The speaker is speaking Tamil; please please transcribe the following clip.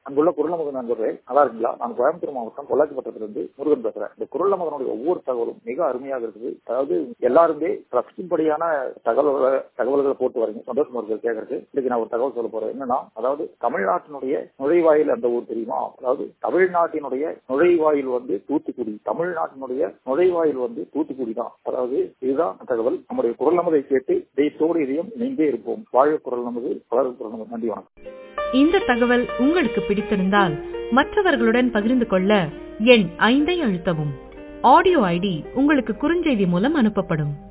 அங்குள்ள குரல் நமது நண்பர்களே, நல்லா இருக்குங்களா? நான் கோயம்புத்தூர் மாவட்டம் பொள்ளாச்சிப்பட்டிலிருந்து முருகன் பேசுறேன். இந்த குரல் நமதனுடைய ஒவ்வொரு தகவலும் மிக அருமையாக இருக்குது. அதாவது எல்லாருமே ட்ரஸ்டின்படியான தகவல்களை போட்டு வரீங்க. சந்தோஷமா இருக்கு கேட்கறது. இன்னைக்கு நான் ஒரு தகவல் சொல்ல போறேன். என்னன்னா, அதாவது தமிழ்நாட்டினுடைய நுழைவாயில் அந்த ஊர் தெரியுமா? அதாவது தமிழ்நாட்டினுடைய நுழைவாயில் தூத்துக்குடி. தமிழ்நாட்டினுடைய நுழைவாயில் தூத்துக்குடி தான். அதாவது இதுதான் தகவல். நம்முடைய குரல் நமதை கேட்டு தெய்வத்தோடு இதயம் இணைந்தே இருப்போம். வாழ்க குரல் நமது, வளர்க குரல் நமது. நன்றி, வணக்கம். இந்த தகவல் உங்களுக்கு பிடித்திருந்தால் மற்றவர்களுடன் பகிர்ந்து கொள்ள எண் 5 அழுத்தவும். ஆடியோ ஐடி உங்களுக்கு குறுஞ்செய்தி மூலம் அனுப்பப்படும்.